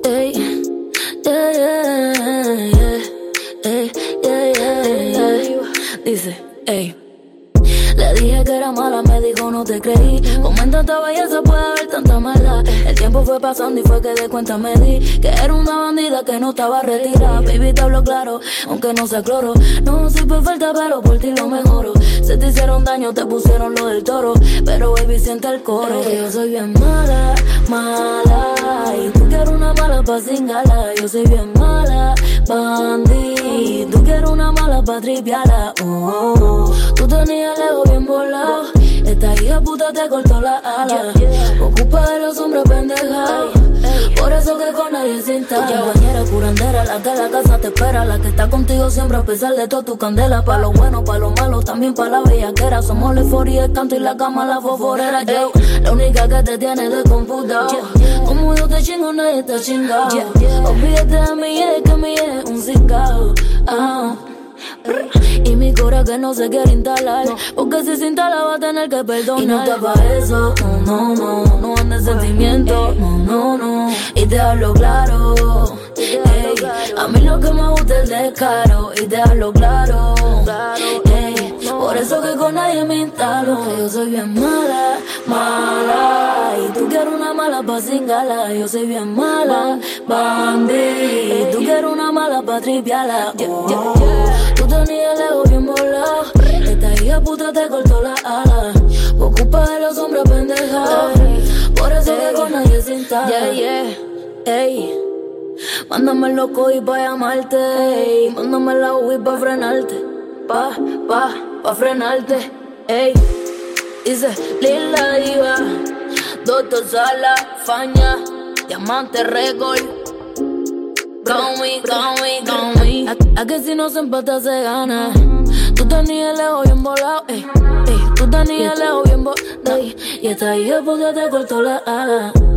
Ey, yeah, yeah, yeah, ey, yeah, yeah, yeah. Dice, ey. Le dije que era mala, me dijo no te creí. Como en tanta belleza puede haber tanta maldad. El tiempo fue pasando y fue que de cuenta me di que era una bandida que no estaba retirada. Baby, te hablo claro, aunque no sea cloro. No soy perfecta, pero por ti lo mejoro. Se te hicieron daño, te pusieron lo del toro, pero baby, siente el coro. Yo soy bien mala, mala, y tú quieres una mala pa' cingala. Yo soy bien mala, bandí. Tú quieres una mala pa' tripiala. Oh, oh, oh. Tú tenías el ego bien volado. Esta hija puta te cortó la ala. Ocupa de los hombres pendejados. Por eso que con nadie se instala. Compañera curandera, la que la casa te espera. La que está contigo siempre a pesar de todo tu candela. Pa' lo bueno, pa' lo malo, también pa' la bellaquera. Somos la euforia, el canto y la cama, la fosforera. Yo, la única que te tiene descomputado. Como yo te chingo, nadie te chingado. Olvídate de mí, es que mi es un cingado. Y mi cora que no se quiere instalar, porque si se instala va a tener que perdonar. Y no te pa' eso, no, no, no, no andes sentimiento, no, no, no. Y te hablo claro, ey, a mí lo que me gusta es el descaro. Y te hablo claro, ey, por eso que con nadie me instalo. Yo soy bien mala, mala, y tú quieres una mala pa' cingala. Yo soy bien mala, bandí. Tú quieres una mala pa' tripiala. Tú tenías el ego bien volado. Esta hija puta te cortó la ala. Ocupa de los hombres pendejados. Por eso que con nadie se instala. Yeah, yeah, ey. Mándame el loco y pa' llamarte, ey. Mándame la UI pa' frenarte. Pa' frenarte, ey. Dice Lila Diva, Doctor Sala, Faña, Diamante Record. Con me. A que si no se empata se gana. Tú tenías el ego bien volado, ey. Tú tenías el ego bien volado, ey. Y esta hija puta te cortó la ala.